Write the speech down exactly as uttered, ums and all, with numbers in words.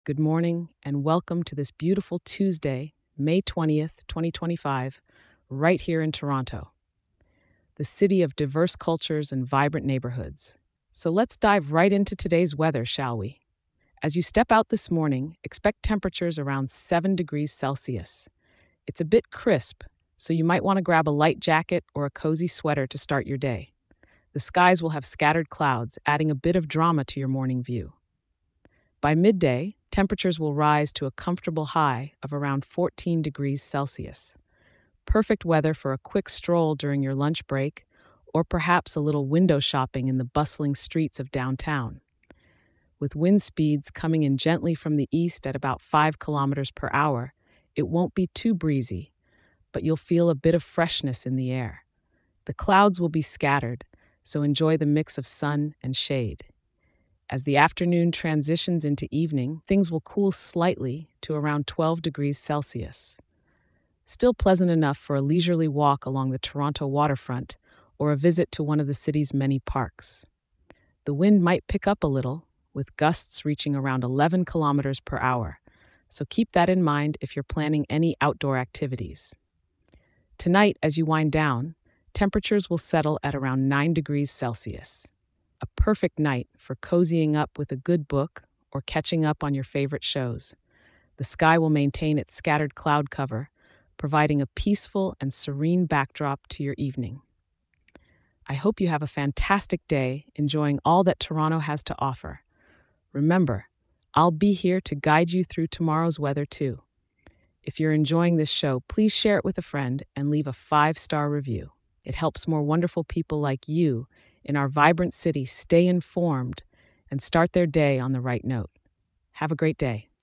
Good morning, and welcome to this beautiful Tuesday, May twentieth, twenty twenty-five, right here in Toronto, the city of diverse cultures and vibrant neighborhoods. So let's dive right into today's weather, shall we? As you step out this morning, expect temperatures around seven degrees Celsius. It's a bit crisp, so you might want to grab a light jacket or a cozy sweater to start your day. The skies will have scattered clouds, adding a bit of drama to your morning view. By midday, temperatures will rise to a comfortable high of around fourteen degrees Celsius. Perfect weather for a quick stroll during your lunch break, or perhaps a little window shopping in the bustling streets of downtown. With wind speeds coming in gently from the east at about five kilometers per hour, it won't be too breezy, but you'll feel a bit of freshness in the air. The clouds will be scattered, so enjoy the mix of sun and shade. As the afternoon transitions into evening, things will cool slightly to around twelve degrees Celsius. Still pleasant enough for a leisurely walk along the Toronto waterfront or a visit to one of the city's many parks. The wind might pick up a little, with gusts reaching around eleven kilometers per hour, so keep that in mind if you're planning any outdoor activities. Tonight, as you wind down, temperatures will settle at around nine degrees Celsius. A perfect night for cozying up with a good book or catching up on your favorite shows. The sky will maintain its scattered cloud cover, providing a peaceful and serene backdrop to your evening. I hope you have a fantastic day enjoying all that Toronto has to offer. Remember, I'll be here to guide you through tomorrow's weather too. If you're enjoying this show, please share it with a friend and leave a five-star review. It helps more wonderful people like you in our vibrant city stay informed and start their day on the right note. Have a great day.